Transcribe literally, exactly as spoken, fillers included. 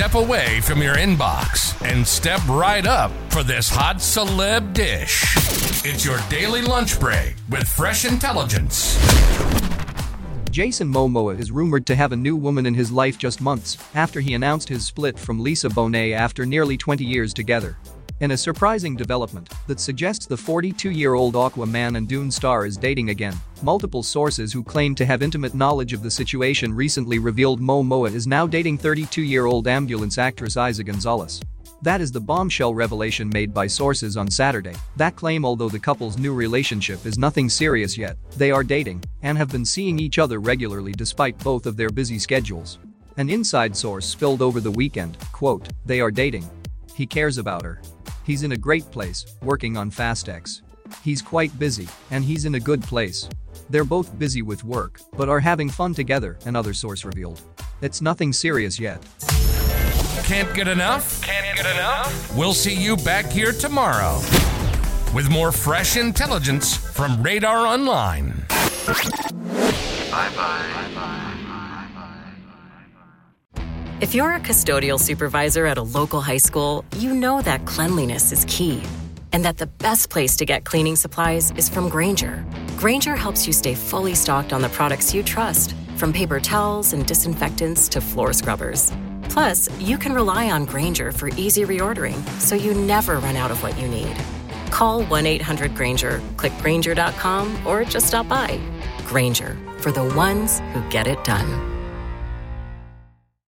step away from your inbox and step right up for this hot celeb dish. It's your daily lunch break with fresh intelligence. Jason Momoa is rumored to have a new woman in his life just months after he announced his split from Lisa Bonet after nearly twenty years together. In a surprising development that suggests the forty-two-year-old Aquaman and Dune star is dating again, multiple sources who claim to have intimate knowledge of the situation recently revealed Momoa is now dating thirty-two-year-old ambulance actress Isa Gonzalez. That is the bombshell revelation made by sources on Saturday that claim although the couple's new relationship is nothing serious yet, they are dating and have been seeing each other regularly despite both of their busy schedules. An inside source spilled over the weekend, quote, "They are dating. He cares about her. He's in a great place, working on Fast X. He's quite busy, and he's in a good place. They're both busy with work, but are having fun together," another source revealed. "It's nothing serious yet." Can't get enough? Can't get enough? We'll see you back here tomorrow with more fresh intelligence from Radar Online. Bye-bye. If you're a custodial supervisor at a local high school, you know that cleanliness is key and that the best place to get cleaning supplies is from Grainger. Grainger helps you stay fully stocked on the products you trust, from paper towels and disinfectants to floor scrubbers. Plus, you can rely on Grainger for easy reordering, so you never run out of what you need. Call one eight hundred Grainger, click Grainger dot com, or just stop by. Grainger, for the ones who get it done.